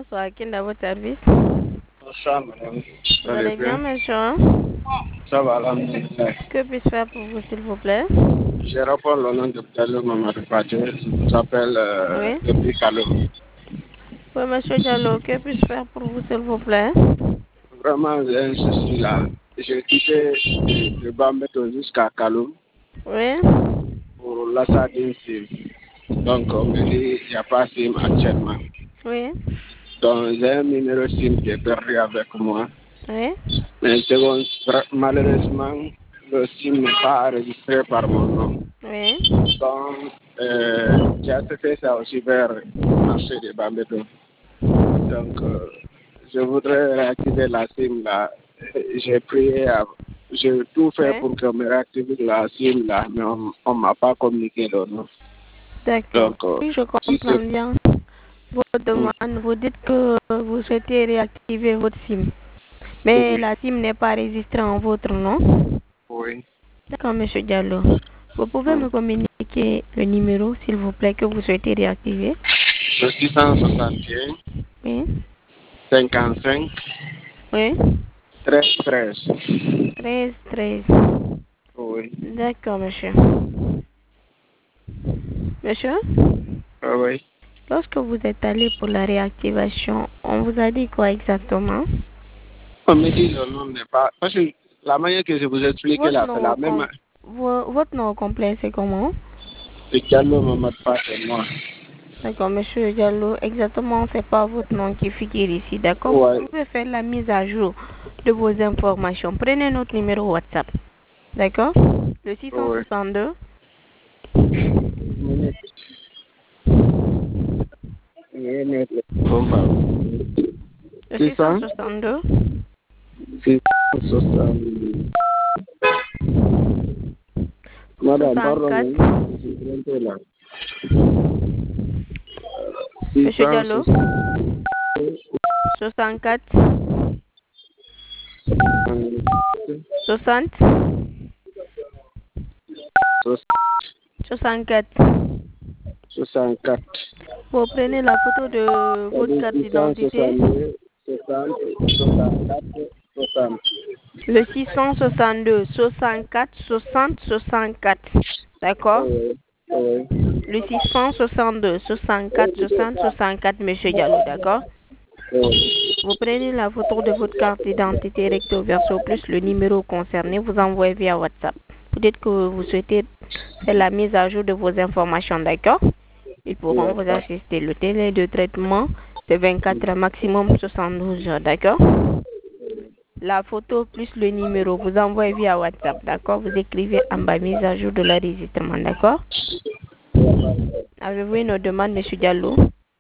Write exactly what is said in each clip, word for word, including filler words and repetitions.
bonsoir. Qui est à votre service? Bonsoir, madame. Vous allez bien, monsieur? Ça va, alhamdoulilah. Que puis-je faire pour vous, s'il vous plaît? Je réponds le nom de Diallo Mamadou Badje. Je m'appelle euh, Oui. depuis Kaloum. Oui, monsieur Diallo, que puis-je faire pour vous, s'il vous plaît? Vraiment, j'ai un souci là. J'ai quitté de, de Bambeto jusqu'à Kaloum Oui. pour l'achat d'une SIM. Donc, on me dit qu'il n'y a pas SIM actuellement. Oui. Donc, j'ai un numéro SIM qui est perdu avec moi. Oui. Mais second, malheureusement, le SIM n'est pas enregistré par mon nom. Oui. Donc, euh, j'ai fait ça aussi vers le marché de Bambeto. Donc, euh, je voudrais réactiver la SIM là. J'ai prié, à, j'ai tout fait Oui. pour que me réactive la SIM là, mais on ne m'a pas communiqué le nom. D'accord. Donc, euh, Oui, je si comprends c'est... bien votre demande. Vous dites que vous souhaitez réactiver votre SIM. Mais Oui. la SIM n'est pas enregistrée en votre nom. Oui. D'accord, monsieur Diallo. Vous pouvez Mm. me communiquer le numéro, s'il vous plaît, que vous souhaitez réactiver? Le six cent soixante et un, Oui. cinquante-cinq, Oui. treize, treize. treize, treize. Oui. D'accord, monsieur. Monsieur, Ah oui. lorsque vous êtes allé pour la réactivation, on vous a dit quoi exactement? On me dit le nom n'est pas... Parce que la manière que je vous explique Votre là, c'est nom, la au même... com- vo- votre nom au complet, c'est comment? C'est Diallo Mamadou Badje, c'est moi. D'accord, monsieur Diallo, exactement, c'est pas votre nom qui figure ici, d'accord? Ouais. Vous pouvez faire la mise à jour de vos informations. Prenez notre numéro WhatsApp, d'accord? Le six cent Ouais. soixante-deux. Minute. Minute. Comprends. Le C'est six cent ça? soixante-deux. six cent soixante. Madame, pardon, soixante-quatre. mais je suis trompé là. Monsieur Diallo. six cent soixante. soixante-quatre. soixante. soixante-quatre. soixante-quatre. Vous prenez la photo de votre carte six cent d'identité. soixante-deux, soixante, soixante-quatre, soixante. Le six cent soixante-deux, soixante-quatre, soixante, soixante-quatre. D'accord? Oui, oui. Le six cent soixante-deux, soixante-quatre, soixante, soixante-quatre, monsieur Diallo, d'accord? Oui. Vous prenez la photo de votre carte d'identité recto verso plus le numéro concerné, vous envoyez via WhatsApp. Vous dites que vous souhaitez faire la mise à jour de vos informations, d'accord? Ils pourront vous D'accord. assister. Le délai de traitement, c'est vingt-quatre heures, maximum soixante-douze heures, d'accord? La photo plus le numéro, vous envoyez via WhatsApp, d'accord? Vous écrivez en bas mise à jour de l'enregistrement, d'accord? Avez-vous une demande, monsieur Diallo?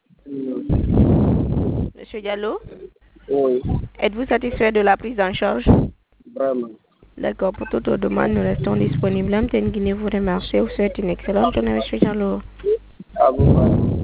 Monsieur Diallo? Oui, Êtes-vous satisfait de la prise en charge? vraiment. D'accord, pour toute autre demande, nous restons disponibles. M T N Guinée vous remercie. Vous souhaite une excellente journée, monsieur Diallo. À vous, madame.